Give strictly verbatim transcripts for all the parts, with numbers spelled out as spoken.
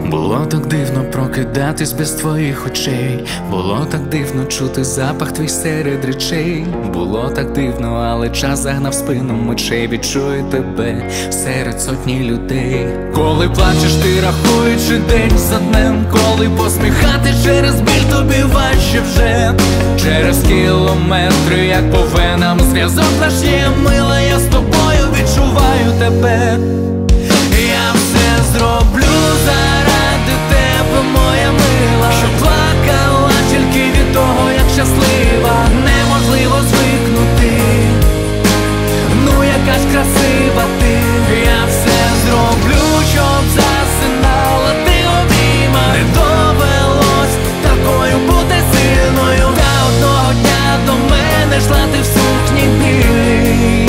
Було так дивно прокидатись без твоїх очей. Було так дивно чути запах твій серед речей. Було так дивно, але час загнав спину мечей. Відчую тебе серед сотні людей. Коли плачеш ти, рахуючи день за днем. Коли посміхати через біль тобі важче вже. Через кілометри, як по венам, зв'язок наш є, мила, я з тобою відчуваю тебе. Я все зроблю заради тебе, моя мила, що плакала тільки від того, як щаслива. Неможливо звикнути, ну яка ж красива ти. Я все зроблю, щоб засинала ти обійма. Не довелось такою бути сильною. Та одного дня до мене йшла ти в сукні білій.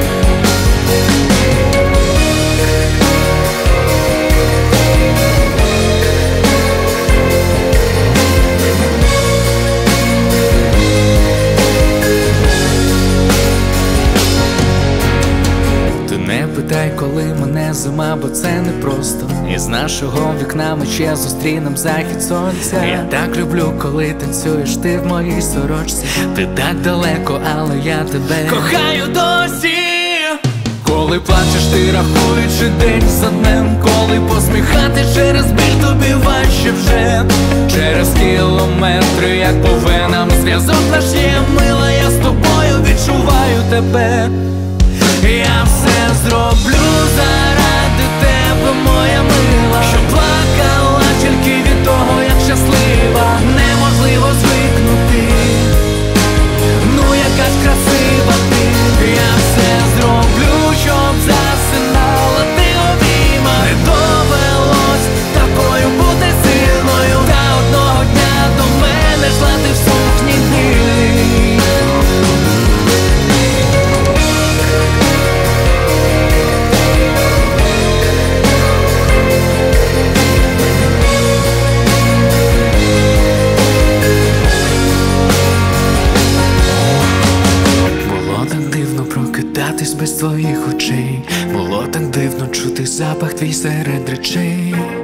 Не питай, коли мене зима, бо це не просто. Із нашого вікна ми ще зустрінем захід сонця. Я так люблю, коли танцюєш ти в моїй сорочці. Ти так далеко, але я тебе кохаю досі. Коли плачеш ти, рахуючи день за днем. Коли посміхати через біль тобі важче вже. Через кілометри, як по венам, зв'язок наш є, мила, я з тобою відчуваю тебе. Я все зроблю заради тебе, моя мила, що плакала тільки від того, як щаслива. Неможливо звикнути, ну яка ж красива ти. Я все зроблю, щоб засинала ти обійма. Не довелось такою бути сильною. Та одного дня до мене йшла ти в сукні білій. Прокидатись без твоїх очей. Було так дивно чути запах твій серед речей.